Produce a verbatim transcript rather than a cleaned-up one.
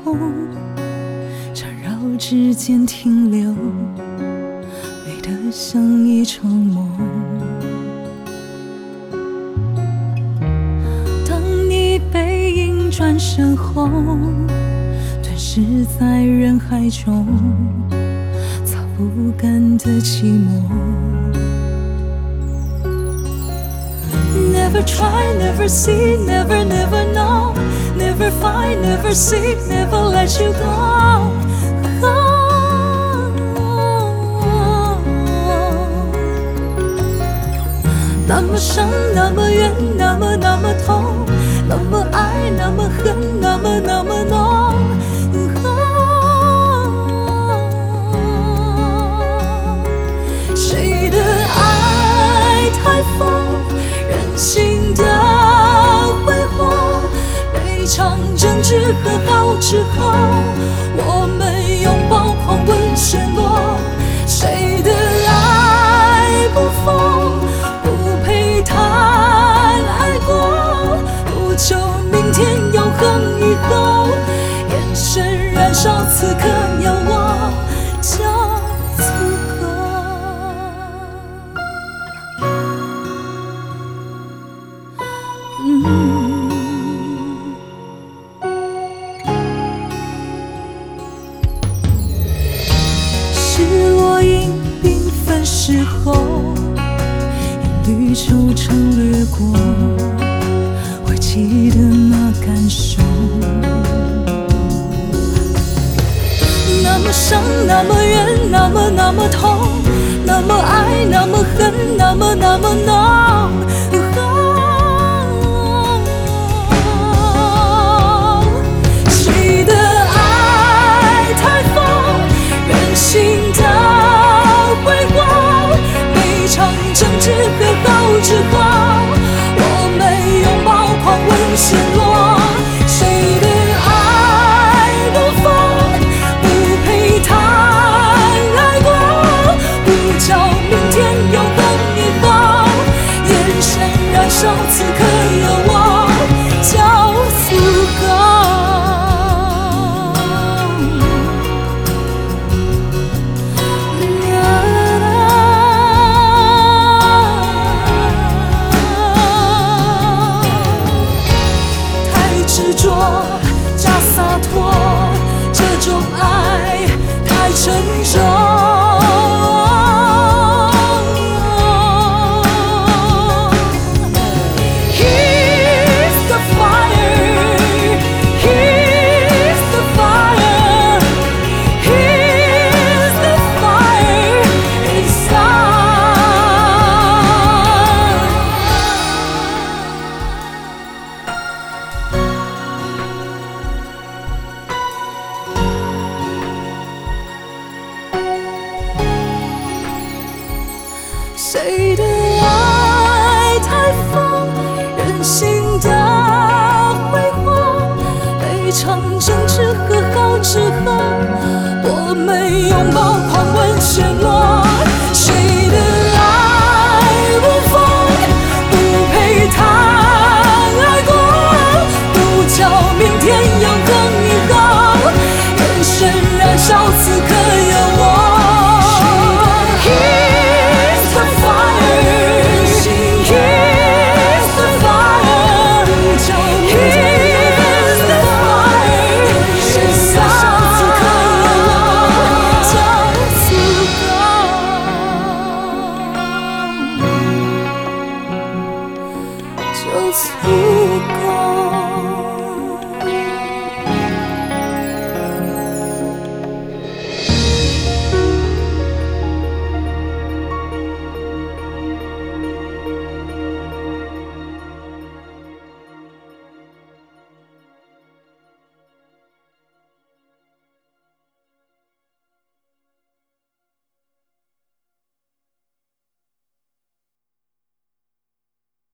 空，缠绕指尖停留，美得像一场梦。当你背影转身后，吞噬在人海中，擦不干的寂寞。Never try, never see, never, never know, never find, never seek, never let you go. Oh, 那么伤，那么远，那么那么痛，那么爱，那么恨，那么那么浓。谁的爱太疯？任性的挥霍，每场争执和好之后，我们拥抱狂吻陷落。谁的爱不疯，不配谈爱过，不求明天永恒以后，眼神燃烧此刻有我就足够。嗯，是落英缤纷时候，一缕惆怅掠过，会记得那感受。那么伤，那么远，那么那么痛，那么爱，那么恨，那么那么浓。争执和好之后，我们拥抱狂吻陷落。谁的爱不疯，不配谈爱过，不叫明天永恒以后，眼神燃烧此刻有我就足够。执着加洒脱，这种爱太沉重。He's the fire, he's the fire, he's the fire inside. 谁的爱太疯，任性的挥霍，每场争执和好之后，我们拥抱狂吻陷落。谁的爱不疯，不配谈爱过，不叫明天永恒以后，眼神燃烧此刻有我。就足够。